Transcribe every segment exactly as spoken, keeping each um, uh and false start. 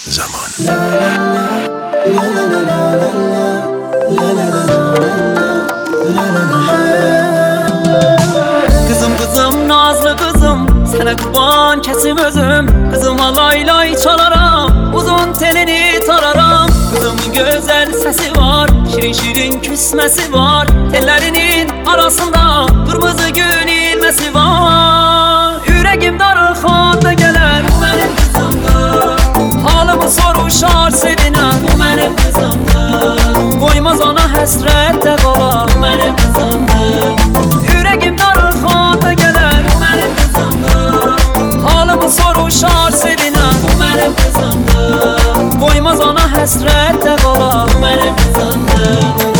zaman. Kızım kızım nazlı kızım, sana kurban kesim özüm. Kızıma lay lay çalaram, uzun telini tararam. Kızımın güzel sesi var, şirin şirin küsmesi var. Tellerinin arasında kırmızı gül ilmesi var. Yüreğim darılxanda gelir bu benim kızımdır. Halımı soruşar sevinen bu benim kızımdır. Koymaz ona həsrətdə qalar bu benim kızımdır. Yüreğim darılxanda gelir bu benim kızımdır. Halımı soruşar sevinen bu benim kızımdır. Koymaz ona həsrətdə qalar bu benim kızımdır.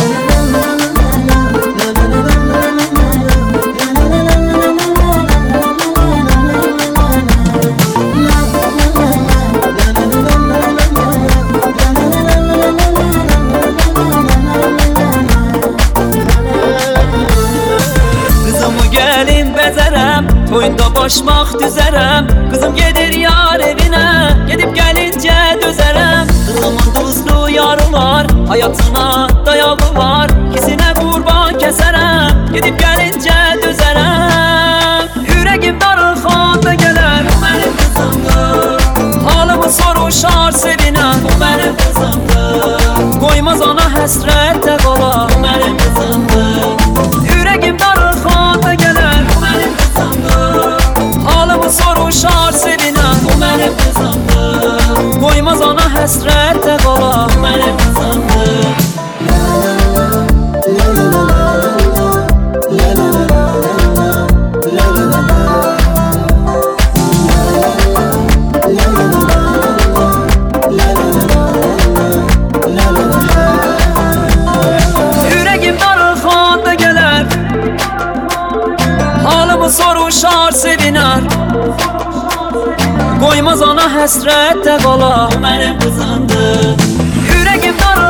Toyunda başmaq düzərəm, qızım gedir yar evinə, gedib gəlincə dözərəm. Qızımın duzlu yarılar, hayatına dayalı var, ikisine qurban kəsərəm, gedib gəlincə dözərəm. Yüreğim darılxanda gələr, bu mənim qızımdır. Halımı soruşar sevinən, bu mənim qızımdır. Qoymaz ona həsrətdə qalar, bu mənim qızımdır. Yüreğim darılxanda gələr, bu mənim qızımdır. Halımı soruşar sevinen bu benim kızımdır. Koymaz ona həsrətdə qalar bu benim kızımdır. Yüreğim darılxanda gələr, halımı soruşar seviner. Koymaz ona həsrətdə qalar bu mənim qızımdır. Yüreğim darılxanda